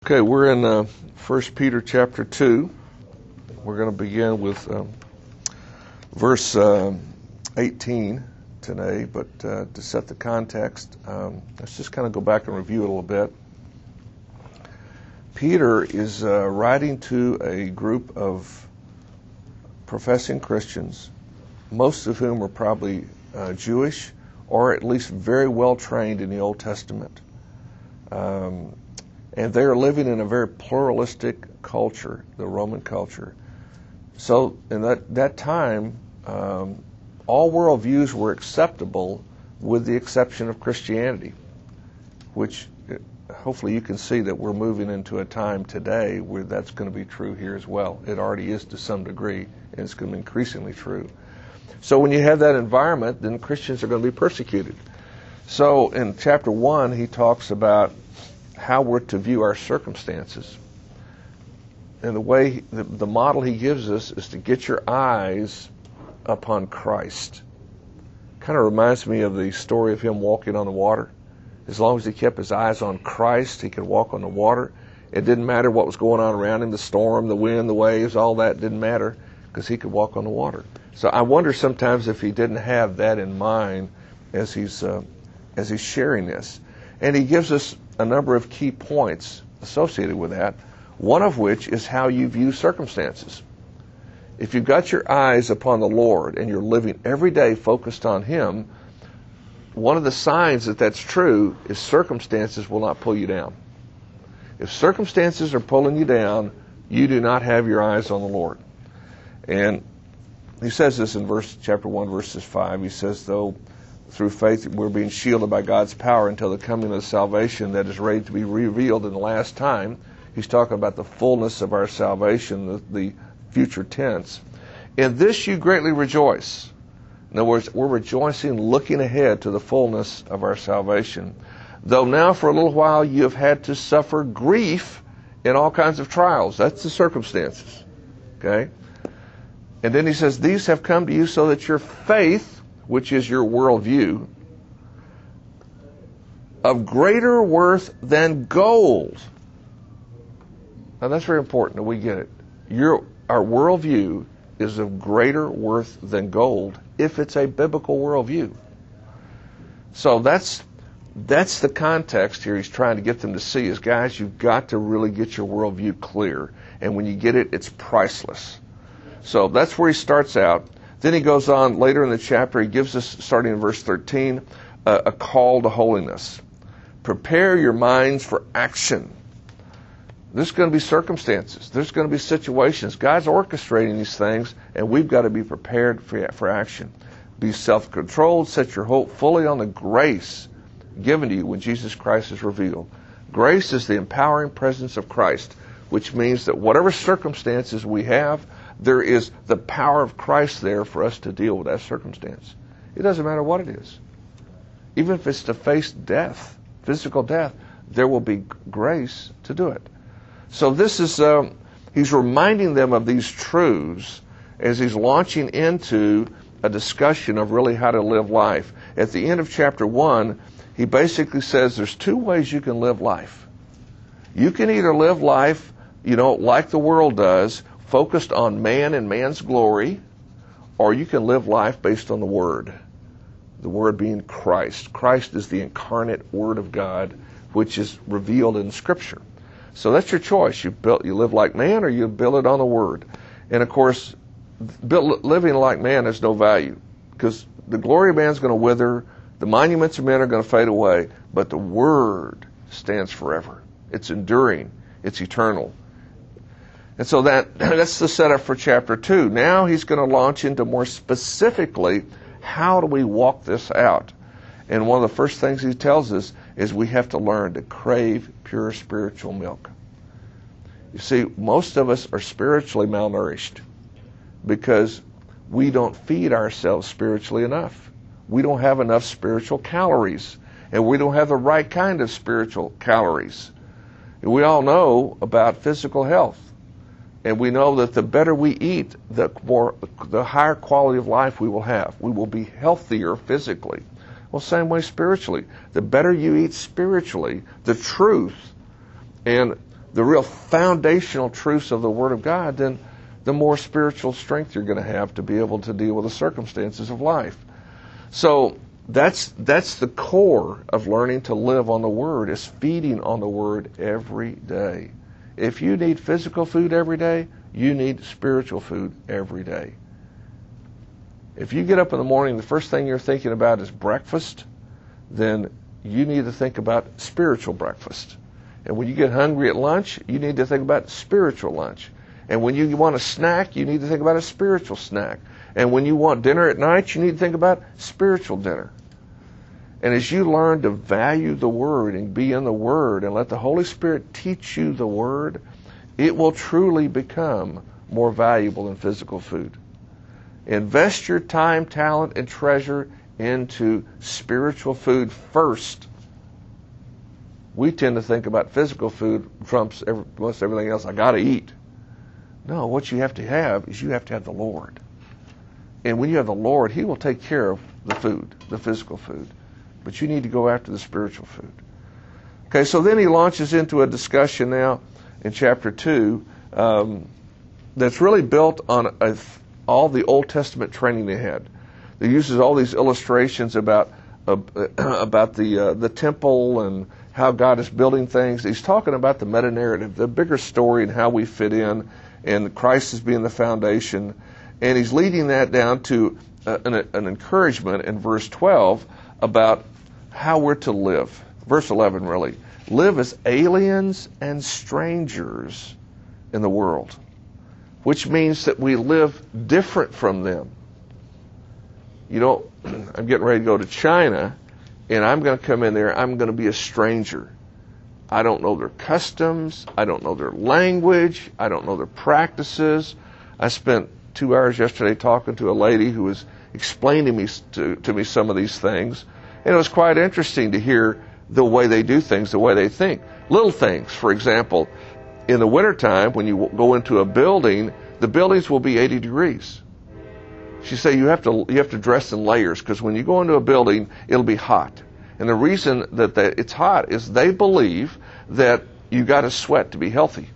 Okay, we're in 1 Peter chapter 2. We're going to begin with verse 18 today, but to set the context, let's just kind of go back and review it a little bit. Peter is writing to a group of professing Christians, most of whom are probably Jewish or at least very well trained in the Old Testament. And they are living in a very pluralistic culture, the Roman culture. So in that time, all worldviews were acceptable with the exception of Christianity, which hopefully you can see that we're moving into a time today where that's going to be true here as well. It already is to some degree, and it's going to be increasingly true. So when you have that environment, then Christians are going to be persecuted. So in chapter 1, he talks about how we're to view our circumstances. And the way, the model he gives us is to get your eyes upon Christ. Kind of reminds me of the story of him walking on the water. As long as he kept his eyes on Christ, he could walk on the water. It didn't matter what was going on around him, the storm, the wind, the waves, all that didn't matter because he could walk on the water. So I wonder sometimes if he didn't have that in mind as he's sharing this. And he gives us a number of key points associated with that, one of which is how you view circumstances. If you've got your eyes upon the Lord and you're living every day focused on Him, one of the signs that that's true is circumstances will not pull you down. If circumstances are pulling you down, you do not have your eyes on the Lord. And he says this in chapter 1, verses 5. He says, though through faith we're being shielded by God's power until the coming of salvation that is ready to be revealed in the last time. He's talking about the fullness of our salvation, the future tense. In this you greatly rejoice. In other words, we're rejoicing looking ahead to the fullness of our salvation. Though now for a little while you have had to suffer grief in all kinds of trials. That's the circumstances. Okay? And then he says, these have come to you so that your faith, which is your worldview, of greater worth than gold. Now that's very important that we get it. Our worldview is of greater worth than gold if it's a biblical worldview. So that's the context here he's trying to get them to see is, guys, you've got to really get your worldview clear. And when you get it, it's priceless. So that's where he starts out. Then he goes on later in the chapter, he gives us, starting in verse 13, a call to holiness. Prepare your minds for action. There's going to be circumstances. There's going to be situations. God's orchestrating these things, and we've got to be prepared for action. Be self-controlled. Set your hope fully on the grace given to you when Jesus Christ is revealed. Grace is the empowering presence of Christ, which means that whatever circumstances we have, there is the power of Christ there for us to deal with that circumstance. It doesn't matter what it is. Even if it's to face death, physical death, there will be grace to do it. So this is, he's reminding them of these truths as he's launching into a discussion of really how to live life. At the end of chapter 1, he basically says there's two ways you can live life. You can either live life, like the world does, focused on man and man's glory, or you can live life based on the Word. The Word being Christ. Christ is the incarnate Word of God, which is revealed in Scripture. So that's your choice. You live like man, or you build it on the Word. And of course, living like man has no value, because the glory of man is going to wither, the monuments of men are going to fade away, but the Word stands forever. It's enduring. It's eternal. And so that's the setup for chapter 2. Now he's going to launch into more specifically, how do we walk this out? And one of the first things he tells us is we have to learn to crave pure spiritual milk. You see, most of us are spiritually malnourished because we don't feed ourselves spiritually enough. We don't have enough spiritual calories, and we don't have the right kind of spiritual calories. And we all know about physical health. And we know that the better we eat, the higher quality of life we will have. We will be healthier physically. Well, same way spiritually. The better you eat spiritually, the truth, and the real foundational truths of the Word of God, then the more spiritual strength you're going to have to be able to deal with the circumstances of life. So that's the core of learning to live on the Word, is feeding on the Word every day. If you need physical food every day, you need spiritual food every day. If you get up in the morning, the first thing you're thinking about is breakfast, then you need to think about spiritual breakfast. And when you get hungry at lunch, you need to think about spiritual lunch. And when you want a snack, you need to think about a spiritual snack. And when you want dinner at night, you need to think about spiritual dinner. And as you learn to value the Word and be in the Word and let the Holy Spirit teach you the Word, it will truly become more valuable than physical food. Invest your time, talent, and treasure into spiritual food first. We tend to think about physical food trumps most everything else. I got to eat. No, what you have to have is you have to have the Lord. And when you have the Lord, He will take care of the food, the physical food. But you need to go after the spiritual food. Okay, so then he launches into a discussion now in chapter 2 that's really built on all the Old Testament training they had. He uses all these illustrations about the temple and how God is building things. He's talking about the meta-narrative, the bigger story and how we fit in, and Christ as being the foundation. And he's leading that down to an encouragement in verse 12 about how we're to live. Verse 11, really. Live as aliens and strangers in the world, which means that we live different from them. You know, I'm getting ready to go to China, and I'm going to come in there, I'm going to be a stranger. I don't know their customs, I don't know their language, I don't know their practices. I spent 2 hours yesterday talking to a lady who was explaining to me some of these things, and it was quite interesting to hear the way they do things, the way they think. Little things, for example, in the wintertime, when you go into a building, the buildings will be 80 degrees. She said you have to dress in layers, because when you go into a building, it'll be hot. And the reason that it's hot is they believe that you got to sweat to be healthy.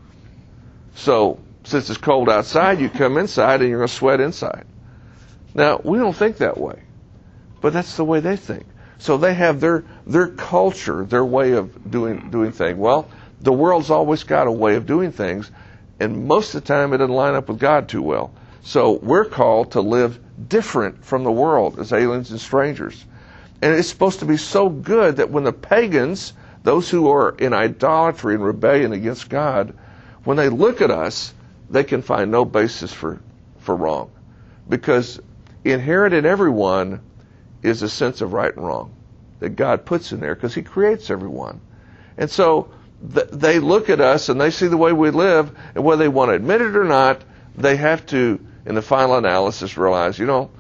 So since it's cold outside, you come inside and you're going to sweat inside. Now, we don't think that way, but that's the way they think. So they have their culture, their way of doing things. Well, the world's always got a way of doing things, and most of the time it doesn't line up with God too well. So we're called to live different from the world as aliens and strangers. And it's supposed to be so good that when the pagans, those who are in idolatry and rebellion against God, when they look at us, they can find no basis for wrong. Because inherent in everyone is a sense of right and wrong that God puts in there, because He creates everyone. And so they look at us and they see the way we live, and whether they want to admit it or not, they have to, in the final analysis, realize,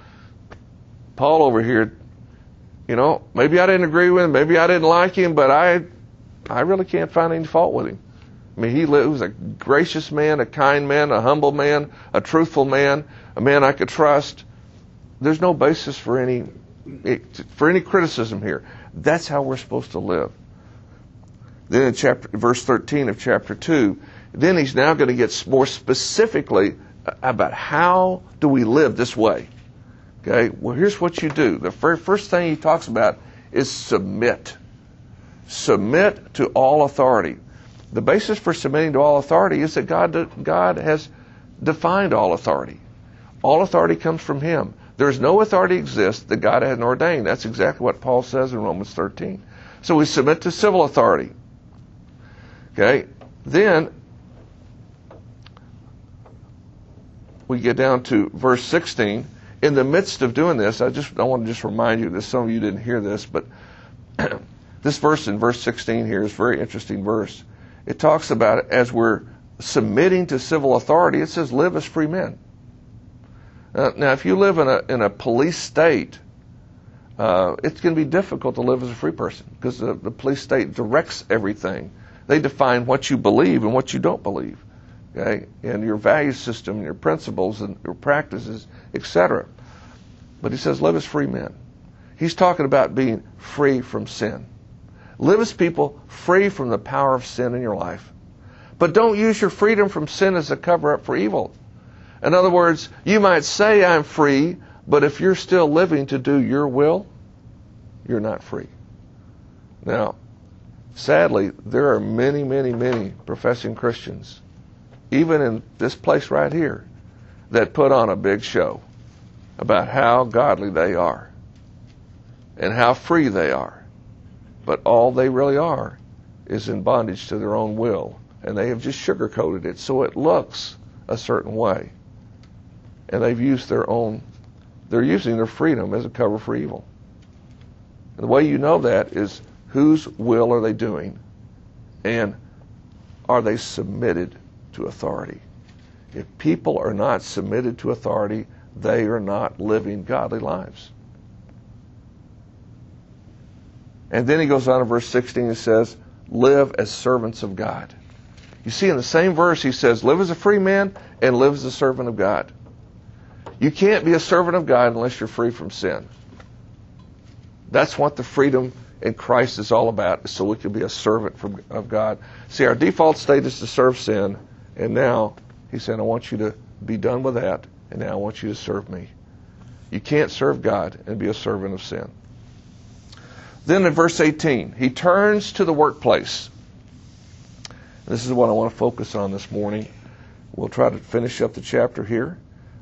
Paul over here, maybe I didn't agree with him, maybe I didn't like him, but I really can't find any fault with him. I mean, he was a gracious man, a kind man, a humble man, a truthful man, a man I could trust. There's no basis for any criticism here. That's how we're supposed to live. Then in verse 13 of chapter 2, then he's now going to get more specifically about how do we live this way. Okay, well, here's what you do. The first thing he talks about is submit. Submit to all authority. The basis for submitting to all authority is that God has defined all authority. All authority comes from Him. There's no authority exists that God hasn't ordained. That's exactly what Paul says in Romans 13. So we submit to civil authority. Okay, then we get down to verse 16. In the midst of doing this, I want to just remind you that some of you didn't hear this, but this verse in verse 16 here is a very interesting verse. It talks about, as we're submitting to civil authority, it says, live as free men. Now, if you live in a police state, it's going to be difficult to live as a free person, because the police state directs everything. They define what you believe and what you don't believe, okay, and your value system, and your principles, and your practices, etc. But he says, live as free men. He's talking about being free from sin. Live as people free from the power of sin in your life. But don't use your freedom from sin as a cover-up for evil. In other words, you might say I'm free, but if you're still living to do your will, you're not free. Now, sadly, there are many, many, many professing Christians, even in this place right here, that put on a big show about how godly they are and how free they are. But all they really are is in bondage to their own will, and they have just sugarcoated it so it looks a certain way. And they're using their freedom as a cover for evil. And the way you know that is, whose will are they doing? And are they submitted to authority? If people are not submitted to authority, they are not living godly lives. And then he goes on in verse 16 and says, live as servants of God. You see, in the same verse he says, live as a free man and live as a servant of God. You can't be a servant of God unless you're free from sin. That's what the freedom in Christ is all about, so we can be a servant of God. See, our default state is to serve sin, and now he said, I want you to be done with that, and now I want you to serve me. You can't serve God and be a servant of sin. Then in verse 18, he turns to the workplace. This is what I want to focus on this morning. We'll try to finish up the chapter here.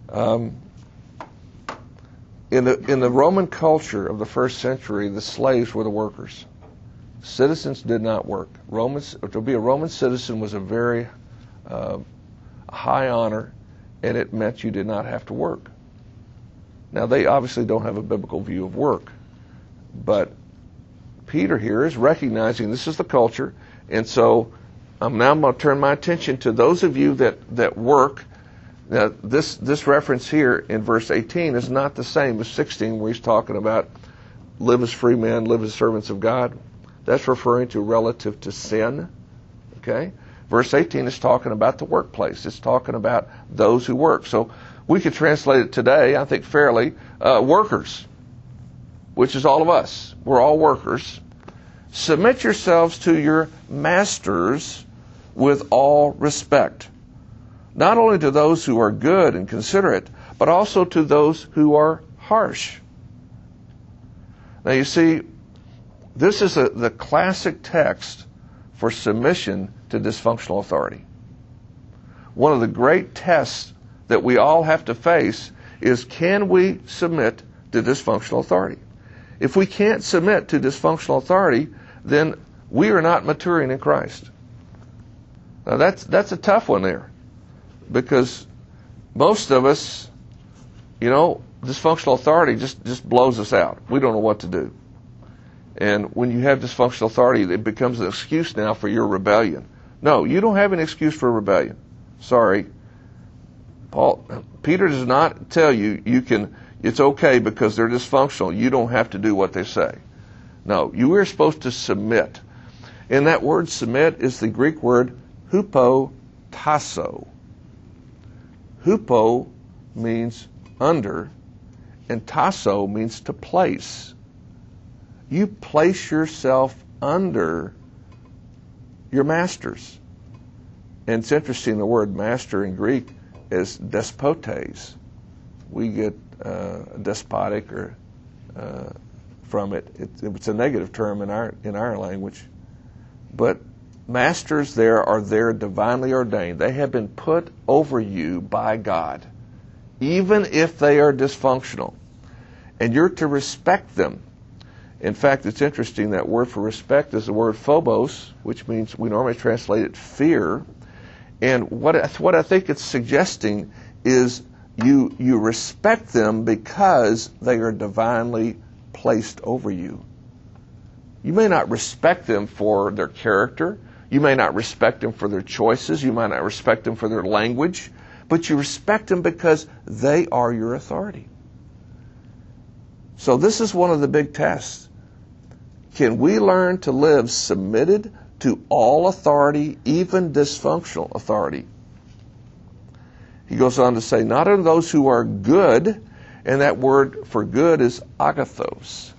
In the Roman culture of the first century, the slaves were the workers. Citizens did not work. To be a Roman citizen was a very high honor, and it meant you did not have to work. Now, they obviously don't have a biblical view of work, but Peter here is recognizing this is the culture, and so I'm going to turn my attention to those of you that work. Now, this reference here in verse 18 is not the same as 16, where he's talking about live as free men, live as servants of God. That's referring to relative to sin. Okay? Verse 18 is talking about the workplace. It's talking about those who work. So we could translate it today, I think fairly, workers, which is all of us. We're all workers. Submit yourselves to your masters with all respect. Not only to those who are good and considerate, but also to those who are harsh. Now you see, this is the classic text for submission to dysfunctional authority. One of the great tests that we all have to face is, can we submit to dysfunctional authority? If we can't submit to dysfunctional authority, then we are not maturing in Christ. Now that's a tough one there. Because most of us, dysfunctional authority just blows us out. We don't know what to do. And when you have dysfunctional authority, it becomes an excuse now for your rebellion. No, you don't have an excuse for rebellion. Sorry. Peter does not tell you it's okay because they're dysfunctional. You don't have to do what they say. No, you are supposed to submit. And that word submit is the Greek word hupotasso. Hupo means under, and tasso means to place. You place yourself under your masters. And it's interesting, the word master in Greek is despotes. We get despotic or from it. It's a negative term in our language. But masters there are there divinely ordained. They have been put over you by God, even if they are dysfunctional. And you're to respect them. In fact, it's interesting, that word for respect is the word phobos, which means, we normally translate it fear. And what I think it's suggesting is you respect them because they are divinely placed over you. You may not respect them for their character. You may not respect them for their choices. You might not respect them for their language. But you respect them because they are your authority. So this is one of the big tests. Can we learn to live submitted to all authority, even dysfunctional authority? He goes on to say, not only those who are good, and that word for good is agathos.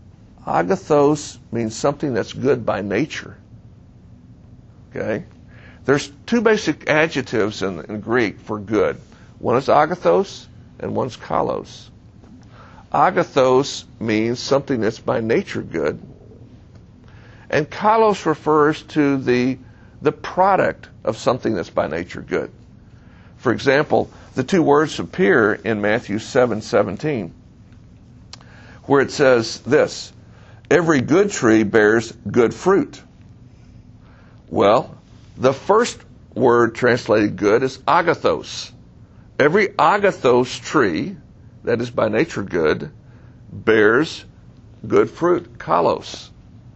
Agathos means something that's good by nature. Okay? There's two basic adjectives in Greek for good. One is agathos and one's kalos. Agathos means something that's by nature good. And kalos refers to the product of something that's by nature good. For example, the two words appear in Matthew 7:17, where it says this, every good tree bears good fruit. Well, the first word translated good is agathos. Every agathos tree that is by nature good bears good fruit, kalos.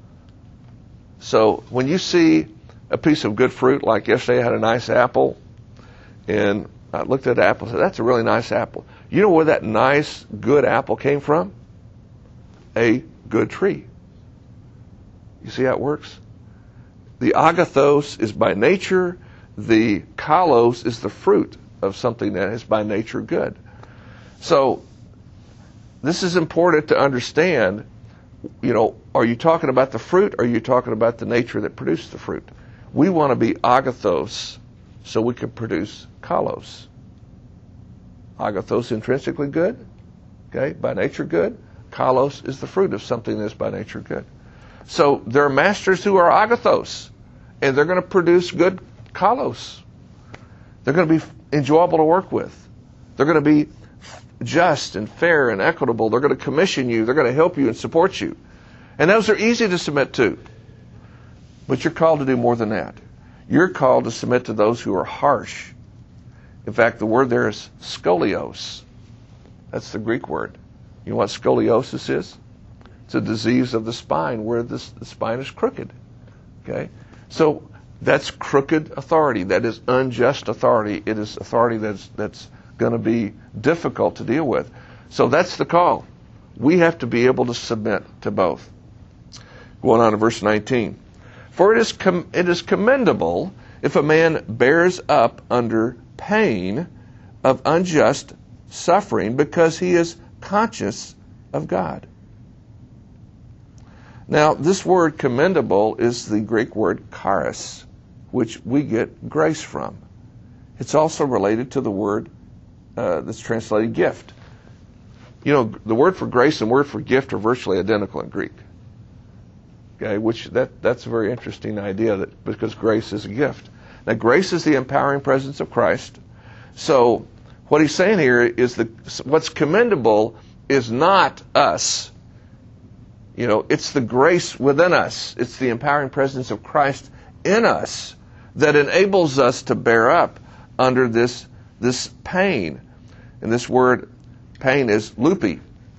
So when you see a piece of good fruit, like yesterday I had a nice apple, and I looked at the apple and said, that's a really nice apple. You know where that nice, good apple came from? A good tree. You see how it works? The agathos is by nature. The kalos is the fruit of something that is by nature good. So this is important to understand. You know, are you talking about the fruit, or are you talking about the nature that produced the fruit? We want to be agathos so we can produce kalos. Agathos intrinsically good, okay, by nature good. Kalos is the fruit of something that's by nature good. So there are masters who are agathos, and they're going to produce good kalos. They're going to be enjoyable to work with. They're going to be just and fair and equitable. They're going to commission you. They're going to help you and support you. And those are easy to submit to. But you're called to do more than that. You're called to submit to those who are harsh. In fact, the word there is scolios. That's the Greek word. You know what scoliosis is? It's a disease of the spine where the spine is crooked. Okay? So that's crooked authority. That is unjust authority. It is authority that's going to be difficult to deal with. So that's the call. We have to be able to submit to both. Going on to verse 19. For it is commendable if a man bears up under pain of unjust suffering because he is conscious of God. Now, this word commendable is the Greek word charis, which we get grace from. It's also related to the word that's translated gift. You know, the word for grace and word for gift are virtually identical in Greek. Okay, which that's a very interesting idea, that because grace is a gift. Now, grace is the empowering presence of Christ. So what he's saying here is that what's commendable is not us. You know, it's the grace within us. It's the empowering presence of Christ in us that enables us to bear up under this pain. And this word pain is loopy.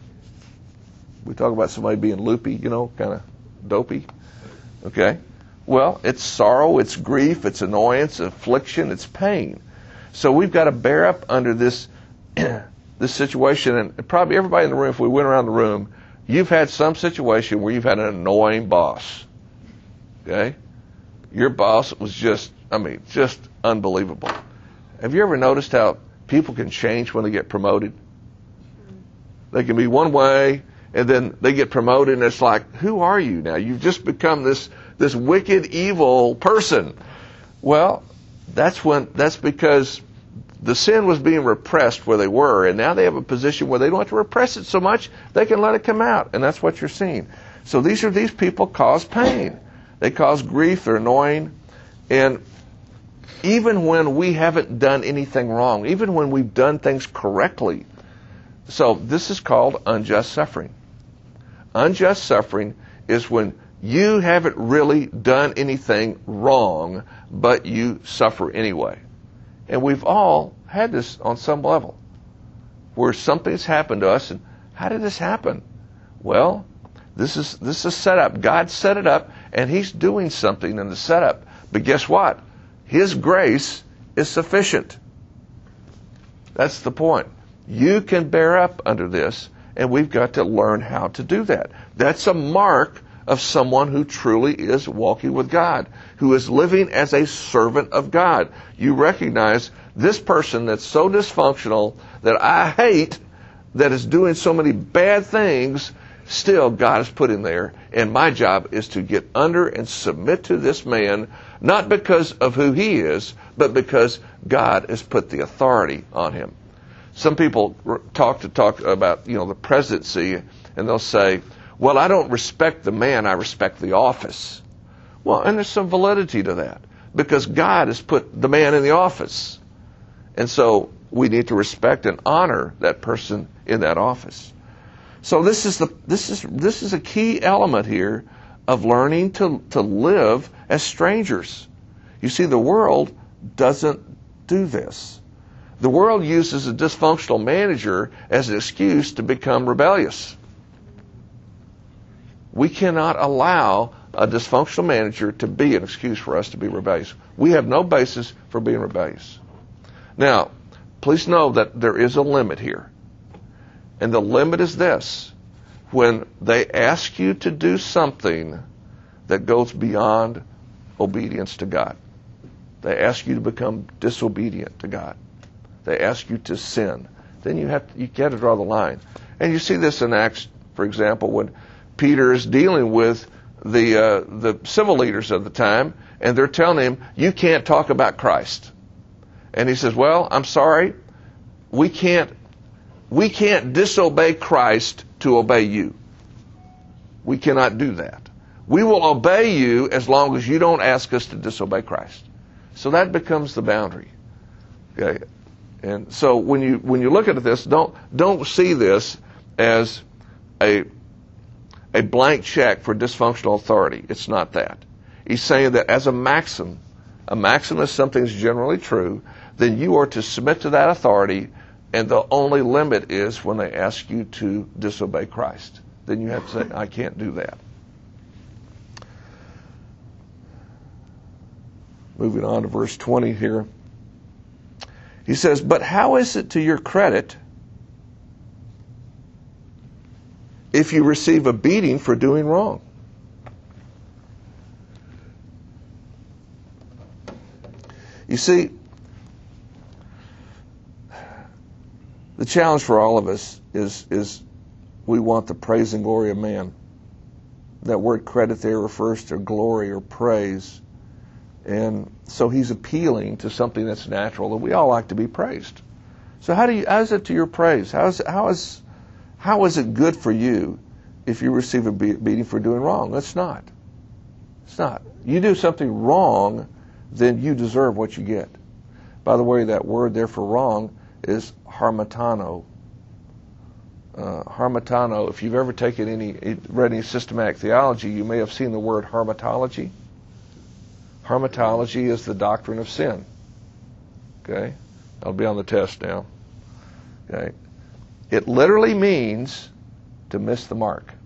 We talk about somebody being loopy, you know, kind of dopey. Okay? Well, it's sorrow, it's grief, it's annoyance, affliction, it's pain. So we've got to bear up under this this situation. And probably everybody in the room, if we went around the room, you've had some situation where you've had an annoying boss. Okay? Your boss was just unbelievable. Have you ever noticed how people can change when they get promoted? They can be one way, and then they get promoted, and it's like, who are you now? You've just become this wicked, evil person. Well, that's because the sin was being repressed where they were, and now they have a position where they don't have to repress it so much, they can let it come out, and that's what you're seeing. So these people cause pain. They cause grief, they're annoying, and even when we haven't done anything wrong, even when we've done things correctly. So this is called unjust suffering. Unjust suffering is when you haven't really done anything wrong, but you suffer anyway. And we've all had this on some level, where something's happened to us, and how did this happen? Well, this is set up. God set it up, and He's doing something in the setup. But guess what? His grace is sufficient. That's the point. You can bear up under this, and we've got to learn how to do that. That's a mark of someone who truly is walking with God, who is living as a servant of God. You recognize this person that's so dysfunctional, that I hate, that is doing so many bad things, still God has put him there, and my job is to get under and submit to this man, not because of who he is, but because God has put the authority on him. Some people talk about, the presidency, and they'll say, well, I don't respect the man, I respect the office. Well, and there's some validity to that, because God has put the man in the office. And so we need to respect and honor that person in that office. So this is a key element here of learning to live as strangers. You see, the world doesn't do this. The world uses a dysfunctional manager as an excuse to become rebellious. We cannot allow a dysfunctional manager to be an excuse for us to be rebellious. We have no basis for being rebellious. Now, please know that there is a limit here. And the limit is this: when they ask you to do something that goes beyond obedience to God. They ask you to become disobedient to God. They ask you to sin. Then you got to draw the line. And you see this in Acts, for example, when Peter is dealing with the civil leaders of the time, and they're telling him, you can't talk about Christ. And he says, well, I'm sorry, we can't disobey Christ to obey you. We cannot do that. We will obey you as long as you don't ask us to disobey Christ. So that becomes the boundary. Okay? And so when you look at this, don't see this as a blank check for dysfunctional authority. It's not that. He's saying that as a maxim is something that's generally true, then you are to submit to that authority, and the only limit is when they ask you to disobey Christ. Then you have to say, I can't do that. Moving on to verse 20 here. He says, but how is it to your credit if you receive a beating for doing wrong? You see, the challenge for all of us is we want the praise and glory of man. That word credit there refers to glory or praise. And so he's appealing to something that's natural, and we all like to be praised. So how is it to your praise? How is it good for you if you receive a beating for doing wrong? It's not. It's not. You do something wrong, then you deserve what you get. By the way, that word there for wrong is harmatano. Harmatano, if you've ever read any systematic theology, you may have seen the word harmatology. Harmatology is the doctrine of sin. Okay? I'll be on the test now. Okay? It literally means to miss the mark.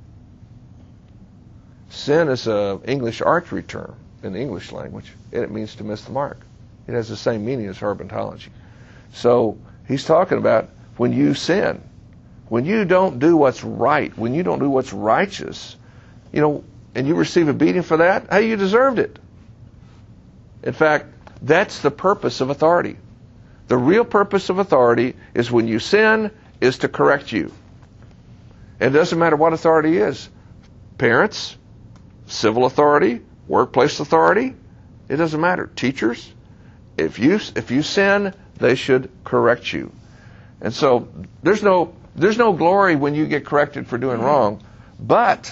Sin is an English archery term in the English language, and it means to miss the mark. It has the same meaning as harmatology. So he's talking about when you sin, when you don't do what's right, when you don't do what's righteous, and you receive a beating for that, hey, you deserved it. In fact, that's the purpose of authority. The real purpose of authority is when you sin, is to correct you. And it doesn't matter what authority is. Parents, civil authority, workplace authority, it doesn't matter. Teachers, if you sin, they should correct you. And so there's no glory when you get corrected for doing wrong, but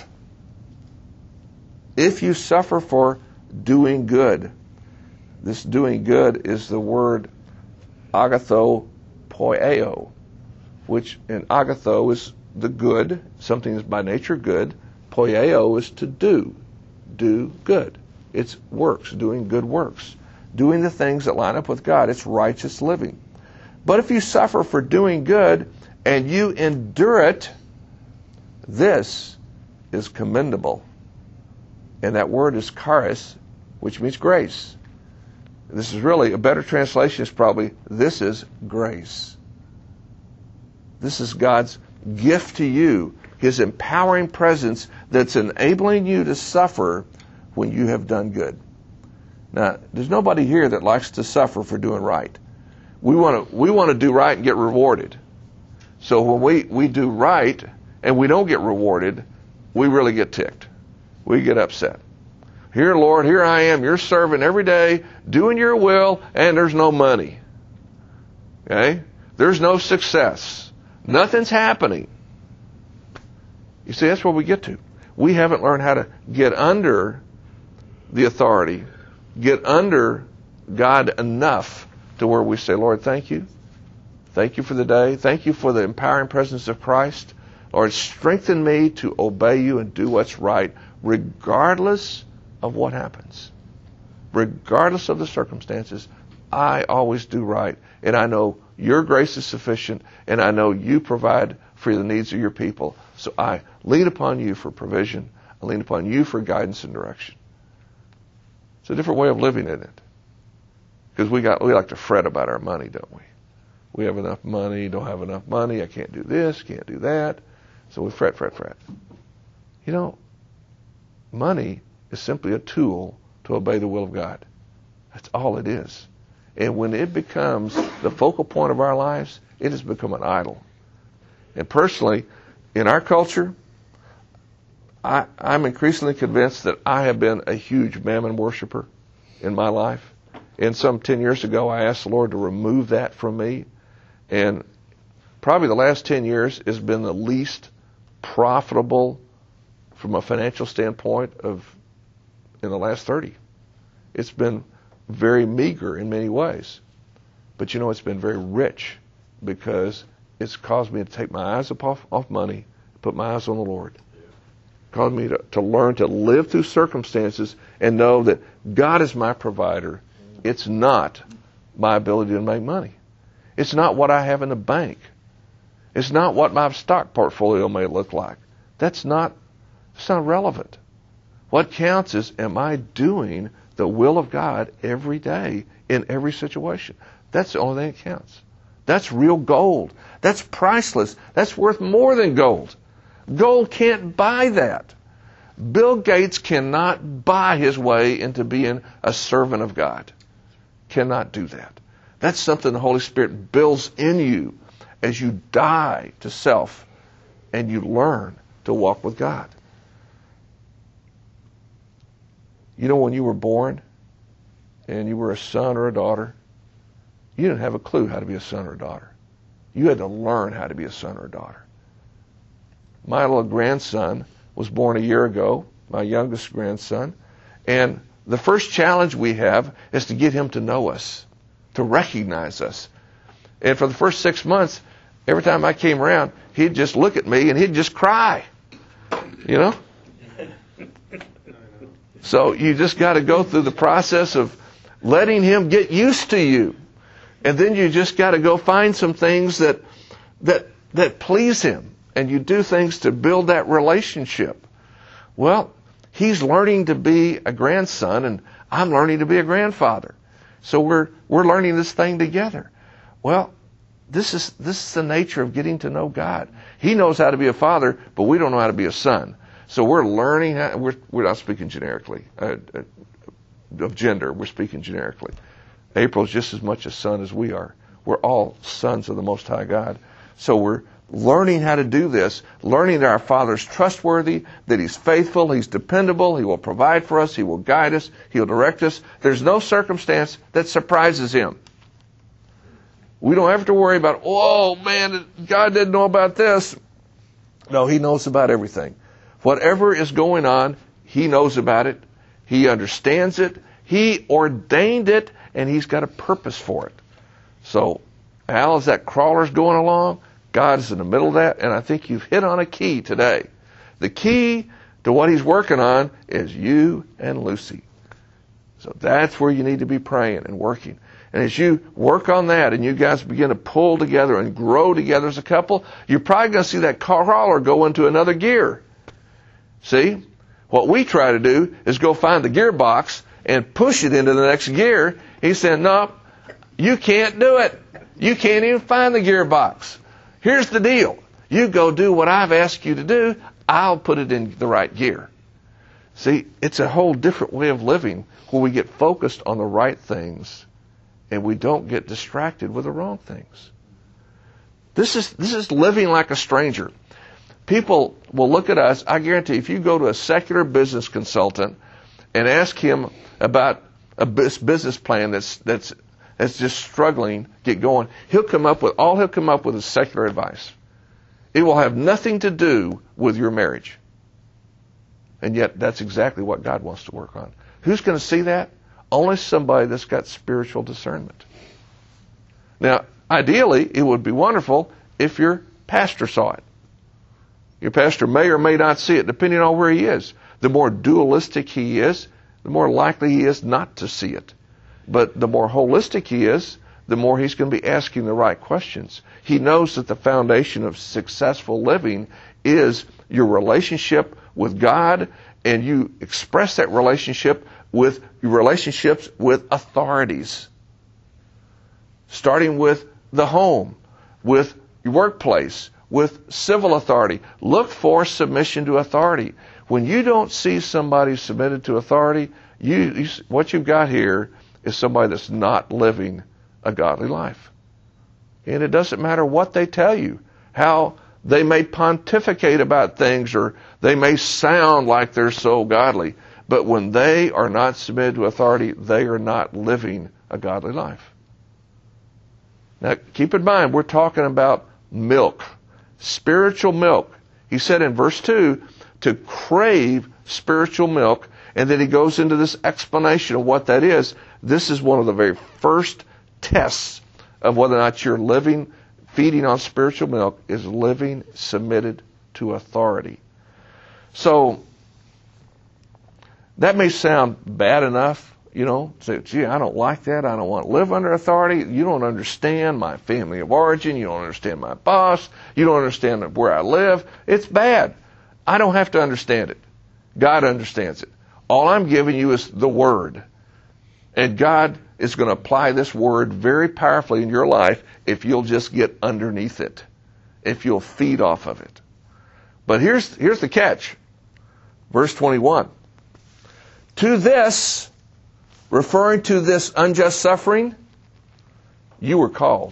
if you suffer for doing good, this doing good is the word agatho poieo, which in agatho is the good, something is by nature good. Poieo is to do good. It's works, doing good works, doing the things that line up with God. It's righteous living. But if you suffer for doing good and you endure it, this is commendable. And that word is charis, which means grace. This is really, a better translation is probably, this is grace. This is God's gift to you, His empowering presence that's enabling you to suffer when you have done good. Now, there's nobody here that likes to suffer for doing right. We want to do right and get rewarded. So when we do right and we don't get rewarded, we really get ticked. We get upset. Here, Lord, here I am, your servant every day, doing your will, and there's no money. Okay? There's no success. Nothing's happening. You see, that's where we get to. We haven't learned how to get under the authority, get under God enough to where we say, Lord, thank you. Thank you for the day. Thank you for the empowering presence of Christ. Lord, strengthen me to obey you and do what's right, regardless of what happens. Regardless of the circumstances, I always do right. And I know your grace is sufficient, and I know you provide for the needs of your people. So I lean upon you for provision. I lean upon you for guidance and direction. It's a different way of living, isn't it? Because we like to fret about our money, don't we? We have enough money, don't have enough money, I can't do this, can't do that. So we fret. You know, money is simply a tool to obey the will of God. That's all it is. And when it becomes the focal point of our lives, it has become an idol. And personally, in our culture, I'm increasingly convinced that I have been a huge mammon worshiper in my life. And some 10 years ago, I asked the Lord to remove that from me. And probably the last 10 years has been the least profitable from a financial standpoint in the last 30. It's been very meager in many ways. But you know, it's been very rich because it's caused me to take my eyes off money, put my eyes on the Lord. Caused me to learn to live through circumstances and know that God is my provider. It's not my ability to make money. It's not what I have in the bank. It's not what my stock portfolio may look like. It's not relevant. What counts is, am I doing the will of God every day in every situation? That's the only thing that counts. That's real gold. That's priceless. That's worth more than gold. Gold can't buy that. Bill Gates cannot buy his way into being a servant of God. Cannot do that. That's something the Holy Spirit builds in you as you die to self and you learn to walk with God. You know, when you were born and you were a son or a daughter, you didn't have a clue how to be a son or a daughter. You had to learn how to be a son or a daughter. My little grandson was born a year ago, my youngest grandson, and the first challenge we have is to get him to know us, to recognize us. And for the first 6 months, every time I came around, he'd just look at me and he'd just cry. You know? So you just got to go through the process of letting him get used to you. And then you just got to go find some things that please him. And you do things to build that relationship. Well, he's learning to be a grandson, and I'm learning to be a grandfather. So we're learning this thing together. Well, this is the nature of getting to know God. He knows how to be a father, but we don't know how to be a son. So we're learning how, we're not speaking generically of gender. We're speaking generically. April's just as much a son as we are. We're all sons of the Most High God. So we're learning how to do this, learning that our Father's trustworthy, that He's faithful, He's dependable, He will provide for us, He will guide us, He'll direct us. There's no circumstance that surprises Him. We don't have to worry about, oh man, God didn't know about this. No, He knows about everything. Whatever is going on, He knows about it. He understands it. He ordained it, and He's got a purpose for it. So, Al, as that crawler's going along, God's in the middle of that, and I think you've hit on a key today. The key to what He's working on is you and Lucy. So that's where you need to be praying and working. And as you work on that and you guys begin to pull together and grow together as a couple, you're probably going to see that crawler go into another gear. See? What we try to do is go find the gearbox and push it into the next gear. He's saying, no, you can't do it. You can't even find the gearbox. Here's the deal. You go do what I've asked you to do. I'll put it in the right gear. See, it's a whole different way of living where we get focused on the right things and we don't get distracted with the wrong things. This is living like a stranger. People will look at us. I guarantee if you go to a secular business consultant and ask him about a business plan that's just struggling to get going, he'll come up with is secular advice. It will have nothing to do with your marriage. And yet that's exactly what God wants to work on. Who's going to see that? Only somebody that's got spiritual discernment. Now, ideally, it would be wonderful if your pastor saw it. Your pastor may or may not see it, depending on where he is. The more dualistic he is, the more likely he is not to see it. But the more holistic he is, the more he's going to be asking the right questions. He knows that the foundation of successful living is your relationship with God, and you express that relationship with your relationships with authorities. Starting with the home, with your workplace, with civil authority. Look for submission to authority. When you don't see somebody submitted to authority, what you've got here is somebody that's not living a godly life. And it doesn't matter what they tell you, how they may pontificate about things, or they may sound like they're so godly. But when they are not submitted to authority, they are not living a godly life. Now, keep in mind, we're talking about milk, spiritual milk. He said in verse 2 to crave spiritual milk, and then he goes into this explanation of what that is. This is one of the very first tests of whether or not you're feeding on spiritual milk, is living submitted to authority. So, that may sound bad enough, say, gee, I don't like that. I don't want to live under authority. You don't understand my family of origin. You don't understand my boss. You don't understand where I live. It's bad. I don't have to understand it. God understands it. All I'm giving you is the Word. And God is going to apply this Word very powerfully in your life if you'll just get underneath it, if you'll feed off of it. But here's the catch. Verse 21. To this, referring to this unjust suffering, you were called.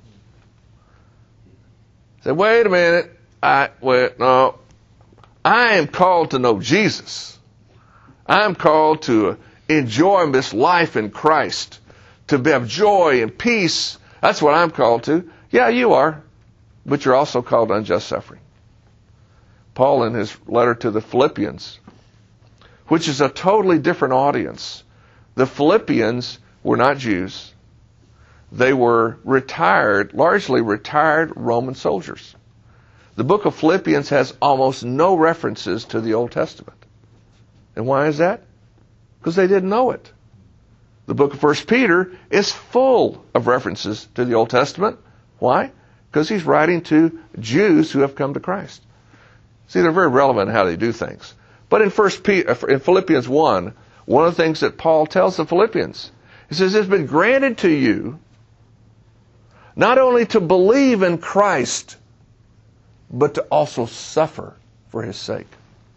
Say, wait a minute. No. I am called to know Jesus. I'm called to enjoy this life in Christ, to have joy and peace. That's what I'm called to. Yeah, you are. But you're also called to unjust suffering. Paul, in his letter to the Philippians, which is a totally different audience. The Philippians were not Jews. They were largely retired Roman soldiers. The book of Philippians has almost no references to the Old Testament. And why is that? Because they didn't know it. The book of 1 Peter is full of references to the Old Testament. Why? Because he's writing to Jews who have come to Christ. See, they're very relevant in how they do things. But in Philippians 1, one of the things that Paul tells the Philippians, he says, it's been granted to you not only to believe in Christ, but to also suffer for his sake.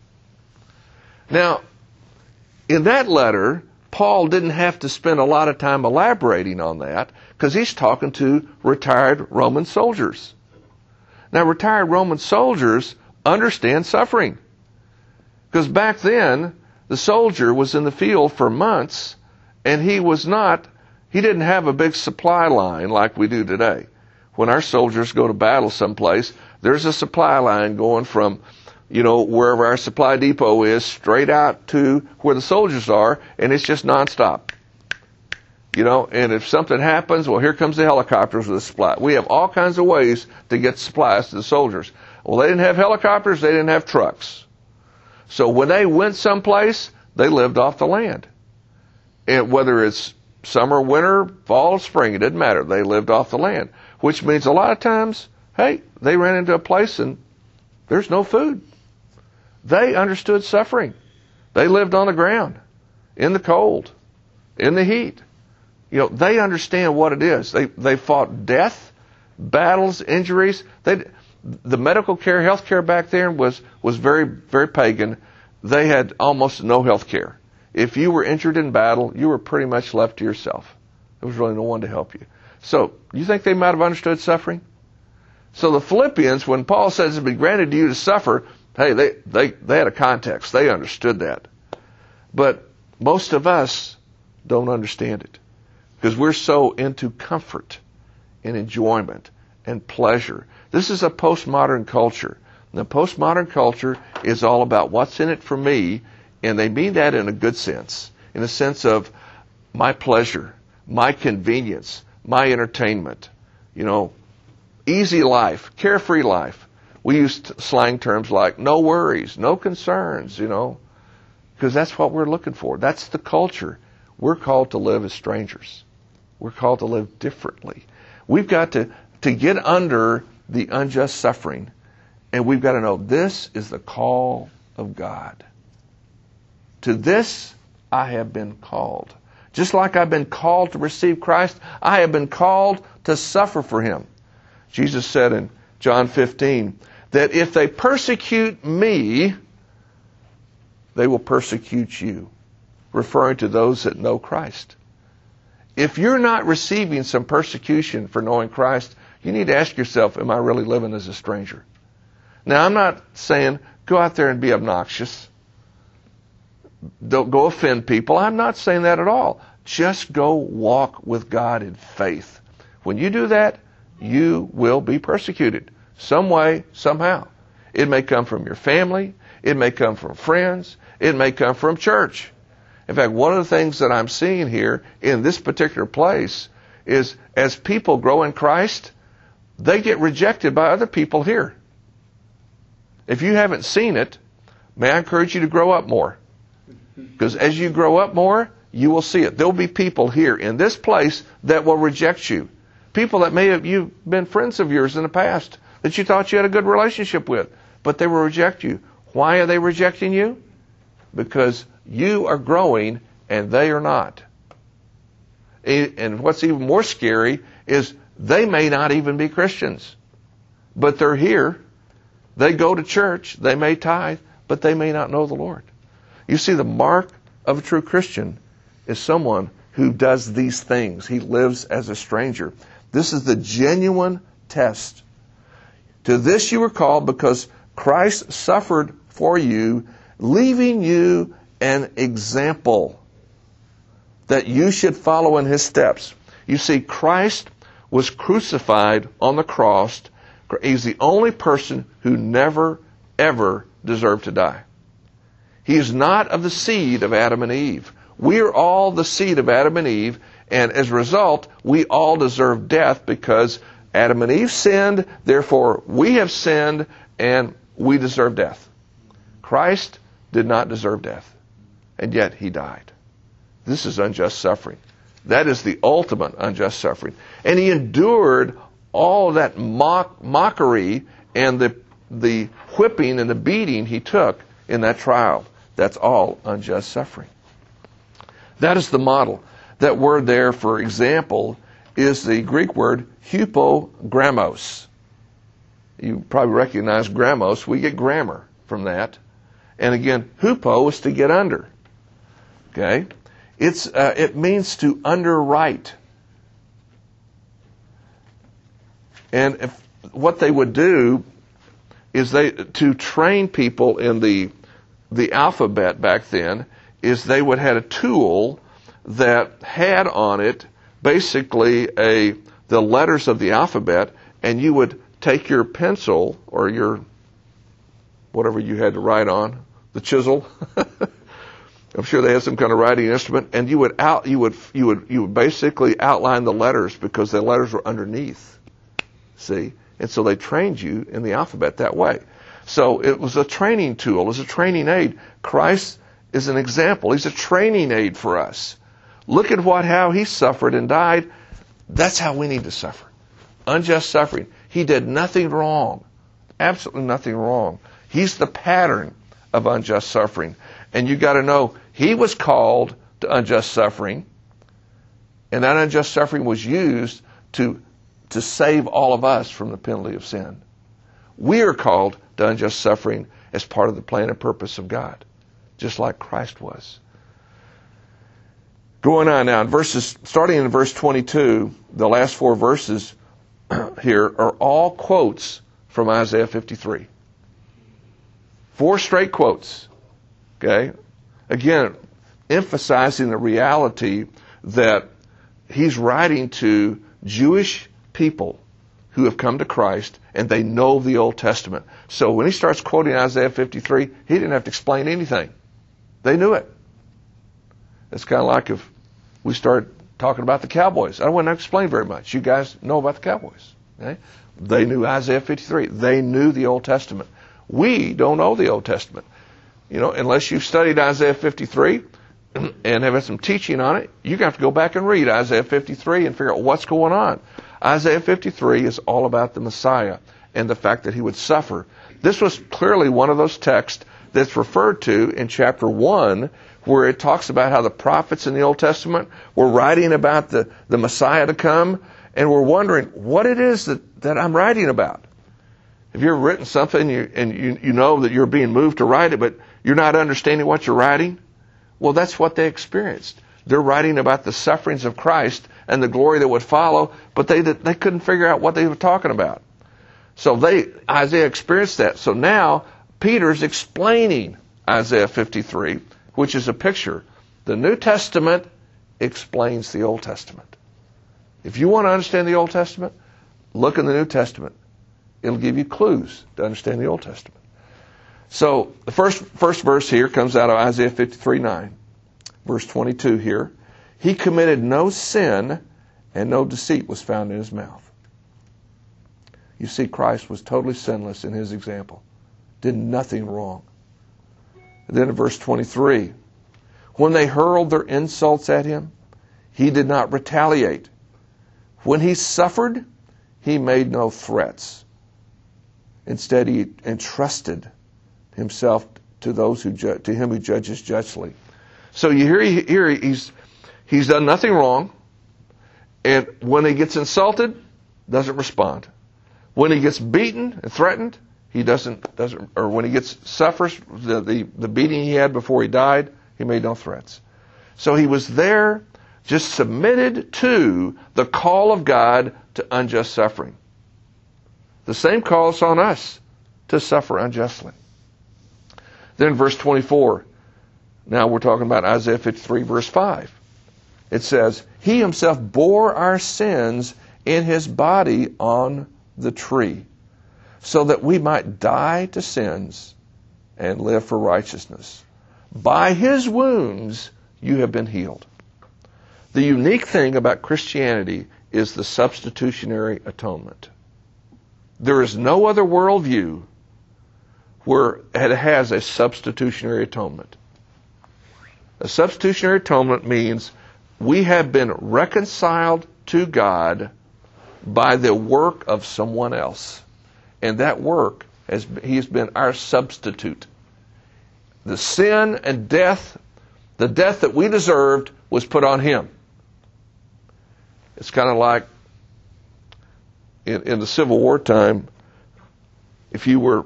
Now, in that letter, Paul didn't have to spend a lot of time elaborating on that, because he's talking to retired Roman soldiers. Now, retired Roman soldiers understand suffering. Because back then, the soldier was in the field for months, and he didn't have a big supply line like we do today. When our soldiers go to battle someplace, there's a supply line going from, wherever our supply depot is, straight out to where the soldiers are, and it's just nonstop. And if something happens, well, here comes the helicopters with the supply. We have all kinds of ways to get supplies to the soldiers. Well, they didn't have helicopters, they didn't have trucks. So when they went someplace, they lived off the land. And whether it's summer, winter, fall, spring, it didn't matter. They lived off the land. Which means a lot of times, hey, they ran into a place and there's no food. They understood suffering. They lived on the ground, in the cold, in the heat. They understand what it is. They fought death, battles, injuries. The medical care, health care back then was very, very pagan. They had almost no health care. If you were injured in battle, you were pretty much left to yourself. There was really no one to help you. So, you think they might have understood suffering? So the Philippians, when Paul says it's been granted to you to suffer, hey, they had a context. They understood that. But most of us don't understand it because we're so into comfort and enjoyment and pleasure. This is a postmodern culture. And the postmodern culture is all about what's in it for me, and they mean that in a good sense, in a sense of my pleasure, my convenience, my entertainment, easy life, carefree life. We use slang terms like no worries, no concerns, because that's what we're looking for. That's the culture. We're called to live as strangers. We're called to live differently. We've got to get under the unjust suffering, and we've got to know this is the call of God. To this I have been called. Just like I've been called to receive Christ, I have been called to suffer for Him. Jesus said in John 15 that if they persecute me, they will persecute you, referring to those that know Christ. If you're not receiving some persecution for knowing Christ, you need to ask yourself, am I really living as a stranger? Now, I'm not saying go out there and be obnoxious. Don't go offend people. I'm not saying that at all. Just go walk with God in faith. When you do that, you will be persecuted some way, somehow. It may come from your family. It may come from friends. It may come from church. In fact, one of the things that I'm seeing here in this particular place is as people grow in Christ, they get rejected by other people here. If you haven't seen it, may I encourage you to grow up more. Because as you grow up more, you will see it. There will be people here in this place that will reject you. People that may have you've been friends of yours in the past that you thought you had a good relationship with, but they will reject you. Why are they rejecting you? Because you are growing and they are not. And what's even more scary is they may not even be Christians, but they're here. They go to church. They may tithe, but they may not know the Lord. You see, the mark of a true Christian is someone who does these things. He lives as a stranger. This is the genuine test. To this you were called because Christ suffered for you, leaving you an example that you should follow in His steps. You see, Christ was crucified on the cross. He's the only person who never, ever deserved to die. He is not of the seed of Adam and Eve. We are all the seed of Adam and Eve, and as a result, we all deserve death because Adam and Eve sinned, therefore we have sinned, and we deserve death. Christ did not deserve death, and yet He died. This is unjust suffering. That is the ultimate unjust suffering. And He endured all that mockery and the whipping and the beating He took in that trial. That's all unjust suffering. That is the model. That word there, for example, is the Greek word hupogrammos. You probably recognize grammos. We get grammar from that. And again, hupo is to get under. Okay? It means to underwrite. And what they would do is to train people in the alphabet back then is they would have a tool that had on it basically the letters of the alphabet, and you would take your pencil or your whatever you had to write on, the chisel. I'm sure they had some kind of writing instrument, and you would basically outline the letters because the letters were underneath. See? And so they trained you in the alphabet that way. So it was a training tool. It was a training aid. Christ is an example. He's a training aid for us. Look at how He suffered and died. That's how we need to suffer. Unjust suffering. He did nothing wrong. Absolutely nothing wrong. He's the pattern of unjust suffering. And you got to know, He was called to unjust suffering, and that unjust suffering was used to save all of us from the penalty of sin. We are called to unjust suffering as part of the plan and purpose of God, just like Christ was. Going on now, starting in verse 22, the last four verses, here are all quotes from Isaiah 53. 4 straight quotes. Okay? Again, emphasizing the reality that he's writing to Jewish people who have come to Christ and they know the Old Testament. So when he starts quoting Isaiah 53, he didn't have to explain anything. They knew it. It's kind of like if we start talking about the Cowboys. I wouldn't have to explain very much. You guys know about the Cowboys. Okay? They knew Isaiah 53. They knew the Old Testament. We don't know the Old Testament. Unless you've studied Isaiah 53 and have had some teaching on it, you're going to have to go back and read Isaiah 53 and figure out what's going on. Isaiah 53 is all about the Messiah and the fact that he would suffer. This was clearly one of those texts that's referred to in chapter 1, where it talks about how the prophets in the Old Testament were writing about the Messiah to come, and we're wondering what it is that I'm writing about. Have you ever written something and you know that you're being moved to write it, but you're not understanding what you're writing? Well, that's what they experienced. They're writing about the sufferings of Christ and the glory that would follow, but they couldn't figure out what they were talking about. So Isaiah experienced that. So now Peter's explaining Isaiah 53, which is a picture. The New Testament explains the Old Testament. If you want to understand the Old Testament, look in the New Testament. It'll give you clues to understand the Old Testament. So the first verse here comes out of Isaiah 53:9. Verse 22 here. He committed no sin, and no deceit was found in his mouth. You see, Christ was totally sinless in his example. Did nothing wrong. And then in verse 23, when they hurled their insults at him, he did not retaliate. When he suffered, he made no threats. Instead, he entrusted himself to those to him who judges justly. So you hear he's done nothing wrong, and when he gets insulted, doesn't respond. When he gets beaten and threatened, he doesn't, or when he suffers the beating he had before he died, he made no threats. So he was there, just submitted to the call of God to unjust suffering. The same call is on us to suffer unjustly. Then verse 24. Now we're talking about Isaiah 53, verse 5. It says, he himself bore our sins in his body on the tree, so that we might die to sins and live for righteousness. By his wounds you have been healed. The unique thing about Christianity is the substitutionary atonement. There is no other worldview where it has a substitutionary atonement. A substitutionary atonement means we have been reconciled to God by the work of someone else. And that work, he has been our substitute. The sin and death, the death that we deserved, was put on him. It's kind of like in the Civil War time, if you were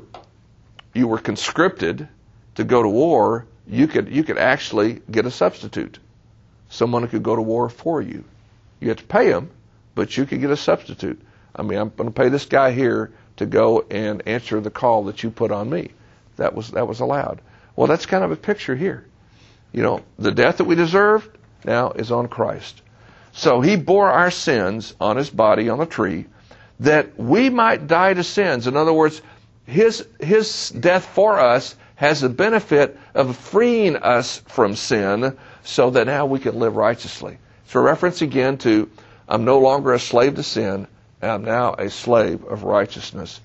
conscripted to go to war, you could actually get a substitute. Someone who could go to war for you. You had to pay him, but you could get a substitute. I mean, I'm going to pay this guy here to go and answer the call that you put on me. That was allowed. Well, that's kind of a picture here. The death that we deserved now is on Christ. So he bore our sins on his body on the tree, that we might die to sins. In other words, his death for us has the benefit of freeing us from sin so that now we can live righteously. It's a reference again to, I'm no longer a slave to sin, I'm now a slave of righteousness.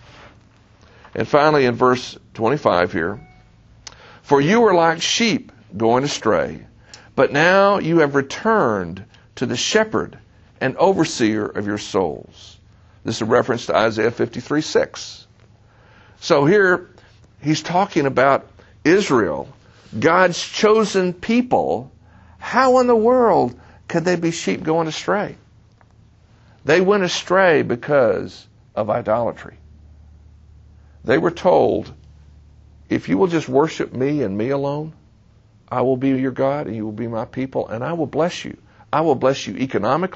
And finally in verse 25 here, for you were like sheep going astray, but now you have returned to the shepherd and overseer of your souls. This is a reference to Isaiah 53:6. So here he's talking about Israel, God's chosen people. How in the world could they be sheep going astray? They went astray because of idolatry. They were told, if you will just worship me and me alone, I will be your God and you will be my people, and I will bless you. I will bless you economically.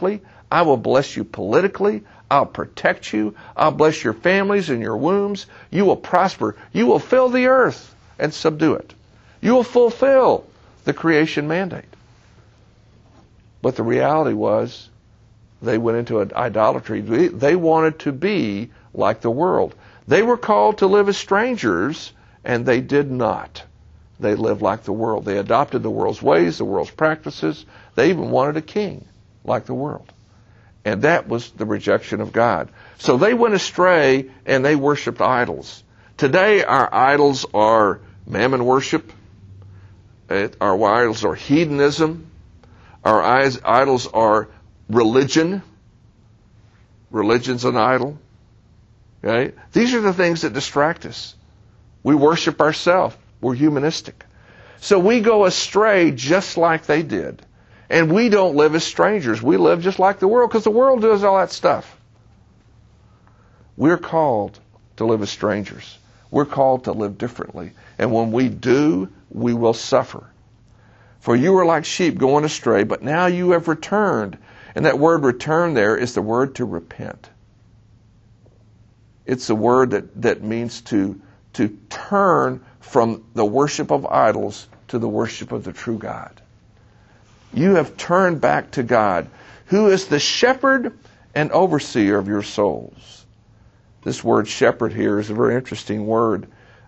I will bless you politically. I'll protect you. I'll bless your families and your wombs. You will prosper. You will fill the earth and subdue it. You will fulfill the creation mandate. But the reality was they went into idolatry. They wanted to be like the world. They were called to live as strangers, and they did not. They lived like the world. They adopted the world's ways, the world's practices. They even wanted a king like the world. And that was the rejection of God. So they went astray and they worshiped idols. Today our idols are mammon worship. Our idols are hedonism. Our idols are religion. Religion's an idol. Okay? These are the things that distract us. We worship ourselves. We're humanistic. So we go astray just like they did. And we don't live as strangers. We live just like the world because the world does all that stuff. We're called to live as strangers. We're called to live differently. And when we do, we will suffer. For you were like sheep going astray, but now you have returned. And that word return there is the word to repent. It's the word that means to turn from the worship of idols to the worship of the true God. You have turned back to God, who is the shepherd and overseer of your souls. This word shepherd here is a very interesting word.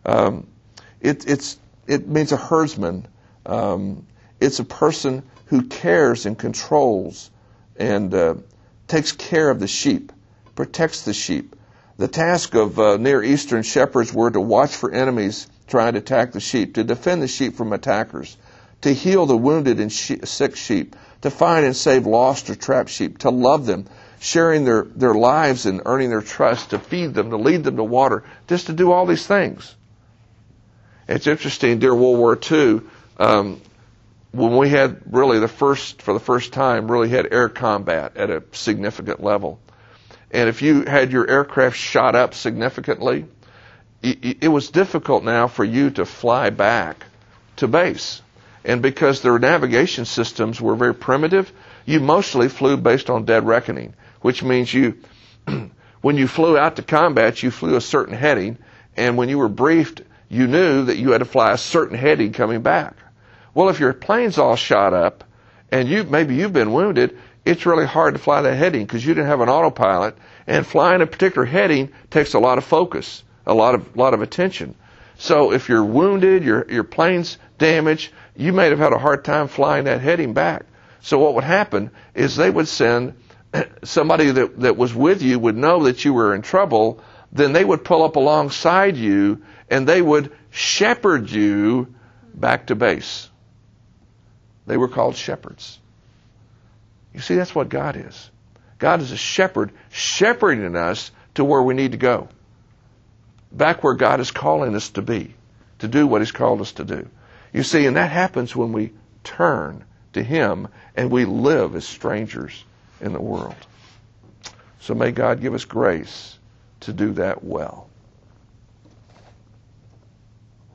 It means a herdsman. It's a person who cares and controls and takes care of the sheep, protects the sheep. The task of Near Eastern shepherds were to watch for enemies trying to attack the sheep, to defend the sheep from attackers, to heal the wounded and sick sheep, to find and save lost or trapped sheep, to love them, sharing their lives and earning their trust, to feed them, to lead them to water, just to do all these things. It's interesting, during World War II, when we had really for the first time, really had air combat at a significant level. And if you had your aircraft shot up significantly, it was difficult now for you to fly back to base. And because their navigation systems were very primitive, you mostly flew based on dead reckoning, which means when you flew out to combat, you flew a certain heading, and when you were briefed, you knew that you had to fly a certain heading coming back. Well, if your plane's all shot up, and maybe you've been wounded, it's really hard to fly that heading because you didn't have an autopilot, and flying a particular heading takes a lot of focus, a lot of attention. So if you're wounded, your plane's damaged, you may have had a hard time flying that heading back. So what would happen is they would send somebody that was with you would know that you were in trouble, then they would pull up alongside you and they would shepherd you back to base. They were called shepherds. You see, that's what God is. God is a shepherd, shepherding us to where we need to go. Back where God is calling us to be, to do what He's called us to do. You see, and that happens when we turn to Him and we live as strangers in the world. So may God give us grace to do that well.